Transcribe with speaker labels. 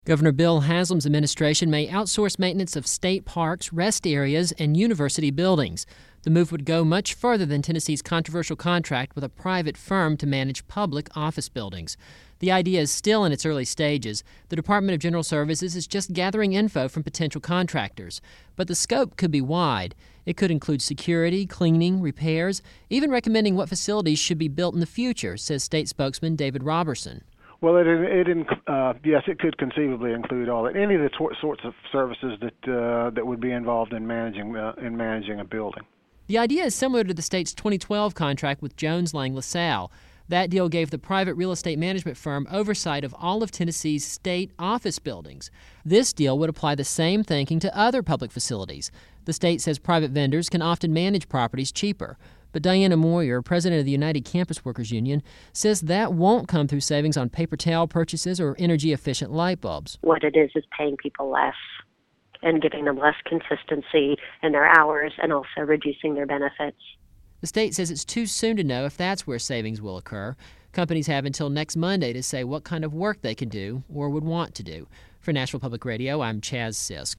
Speaker 1: Governor Bill Haslam's administration may outsource maintenance of state parks, rest areas, and university buildings. The move would go much further than Tennessee's controversial contract with a private firm to manage public office buildings. The idea is still in its early stages. The Department of General Services is just gathering info from potential contractors. But the scope could be wide. It could include security, cleaning, repairs, even recommending what facilities should be built in the future, says state spokesman David Robertson.
Speaker 2: Well, yes, it could conceivably include any of the sorts of services that would be involved in managing a building.
Speaker 1: The idea is similar to the state's 2012 contract with Jones Lang LaSalle. That deal gave the private real estate management firm oversight of all of Tennessee's state office buildings. This deal would apply the same thinking to other public facilities. The state says private vendors can often manage properties cheaper. But Diana Moyer, president of the United Campus Workers Union, says that won't come through savings on paper towel purchases or energy-efficient light bulbs.
Speaker 3: What it is paying people less and giving them less consistency in their hours and also reducing their benefits.
Speaker 1: The state says it's too soon to know if that's where savings will occur. Companies have until next Monday to say what kind of work they can do or would want to do. For Nashville Public Radio, I'm Chaz Sisk.